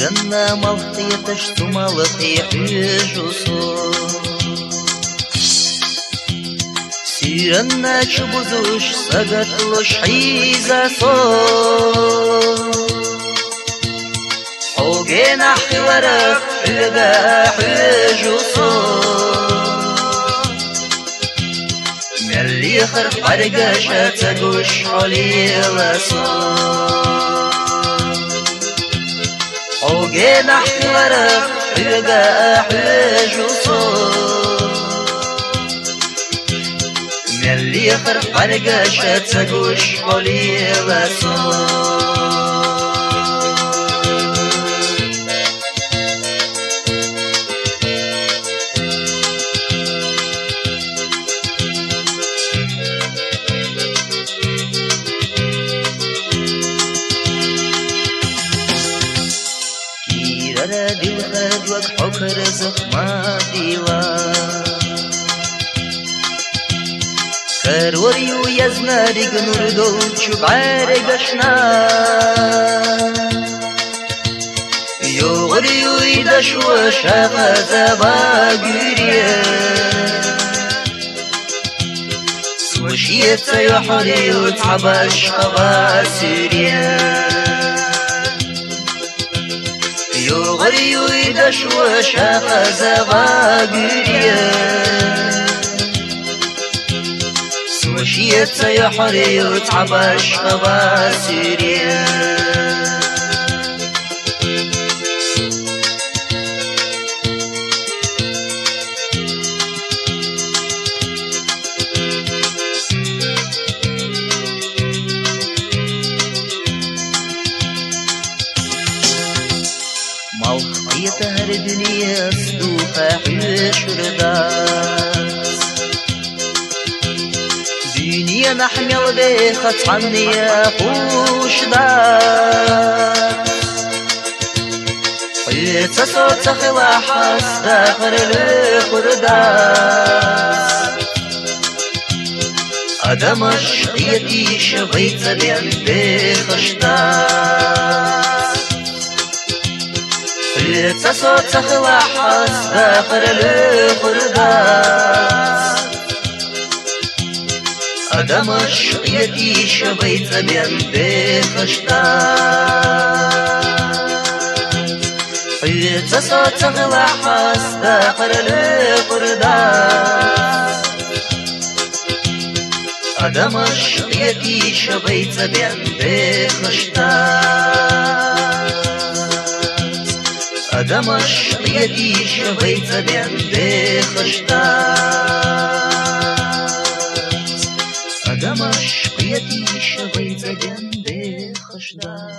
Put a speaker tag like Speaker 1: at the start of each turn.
Speaker 1: سيرنا ملقيتش ثم لقي حجوسو سيرنا شبوزوش سقطلوش حيزاسو حوقنا حورك حلقا حجوسو ملي خرق عرقاشا تقوش حولي لاسو حوقنا حورك حلقا حجوسو ملي خرق عرقاشا تقوش حولي لاسو دل خدوك حكر زخما ديلا كروريو يزناري نور دول شبعاري قشنا يغريو يدشو شاقا زبا قريا سوشيت يحريو تحبش قبا سوريا يغريو يدشو شاقا زبا قريا سوشيت يحريو تحبش قبا سوريا ملقيت هر دنيا صدوقة حشردات دنيا نحمل بيخت عني خوش دات حيت صوت خلاحس داخل الخردات أدمش قيتي شبيت بين بيخشدات حيت صوت خلاحس داخل الخردات أدمش قيتي شبيت بين بيخشدات حيت صوت خلاحس داخل الخردات أدمش قيتي شبيت بين بيخشدات أدمش قيتي شبيت بين بيخشدات أدمش قيتي شبيت بين بيخشدات